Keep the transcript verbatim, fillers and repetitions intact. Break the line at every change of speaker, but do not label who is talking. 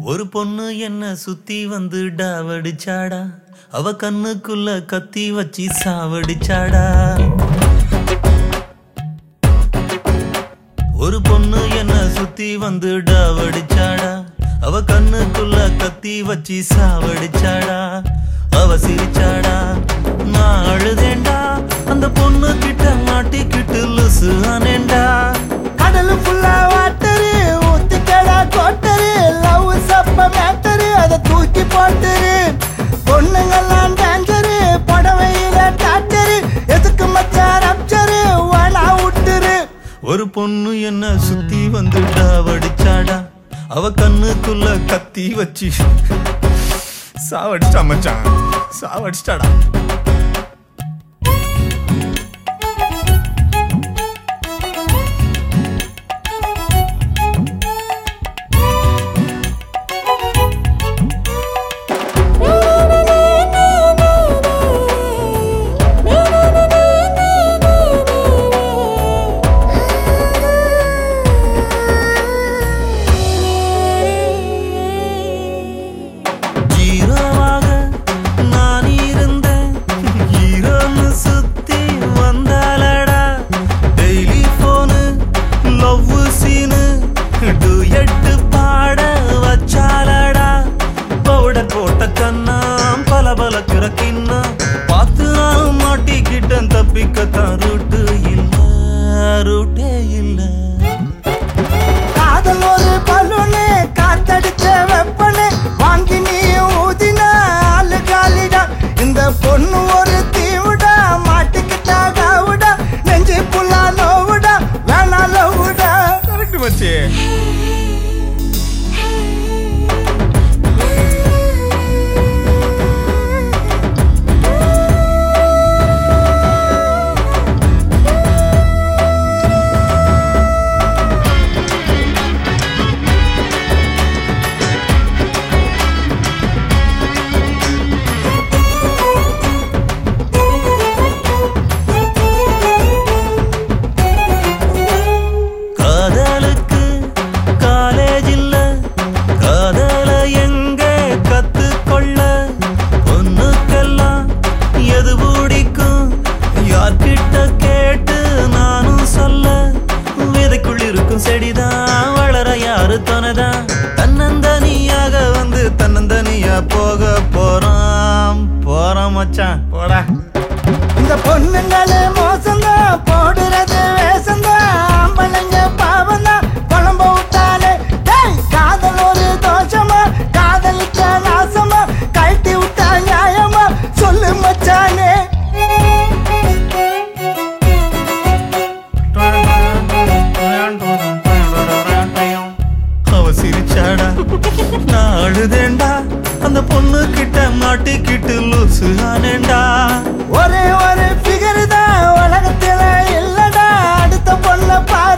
ஒரு பொண்ணு என்ன சுத்தி வந்து டாவடிச்சாடா, அவ கண்ணுக்குள்ள கத்தி வச்சி சாவடிச்சாடா. ஒரு பொண்ணு என்ன சுத்தி வந்து டாவடிச்சாடா, அவ கண்ணுக்குள்ள கத்தி வச்சி சாவடிச்சாடா. அவ சிரிச்சாடா, நான் அழுதேண்டா, அந்த பொண்ணு கிட்ட மாட்டிக்கிட்டு லுசு ஆனேண்டா.
கடல் ஃபுல்லா வாட்டரு ஊத்திக்கடா கோட்டரு, லவ் சப்ப மேட்டரு அதை தூக்கி போட்டுரு. பொண்ணுங்கெல்லாம் டேஞ்சரு, படவையில டாக்டரு, எதுக்கு மச்சா ரப்சரு வேணா விட்டுரு.
ஒரு பொண்ணு என்ன சுத்தி வந்து டாவடிச்சாடா, அவ கண்ணுக்குள்ள கத்தி வச்சு சாவடிச்சா மச்சான், சாவடிச்சாடா. தப்பிக்கத்தான் ரூட்டு இல்ல, ரூட்டே இல்ல.
காதல் ஒரு பலூனு, காத்தடிச்ச வெப்பனு, வாங்கி நீ ஊதின ஆளு காலிடா. இந்த பொண்ணு ஒரு தீவுடா, மாட்டிக்கிட்டா காவுடா, நெஞ்சு புல்லா நோவுடா, வேணா லவ்வுடா.
கரெக்ட் மச்சி. செடிதான் வளர யாரு தனதான், தன்னந்தனியாக வந்து தன்னந்தனியா போக போறான் போறான் மச்சான் போடா.
இந்த பொண்ணுங்களே மோசம்தான், போடுறது வேசம்தான், ஆம்பளைங்க பாவம்தான், குழம்ப விட்டாலே. காதல் ஒரு தோஷமா, காதலிக்க நாசமா, கழட்டி விட்டா நியாயமா, சொல்லு மச்சானே.
நான் அழுதேண்டா, அந்த பொண்ணு கிட்ட மாட்டிக்கிட்டு லூசு ஆனேண்டா.
ஒரே ஒரு ஃபிகர் தான் உலகத்துல இல்லடா, அடுத்த பொண்ண பாரு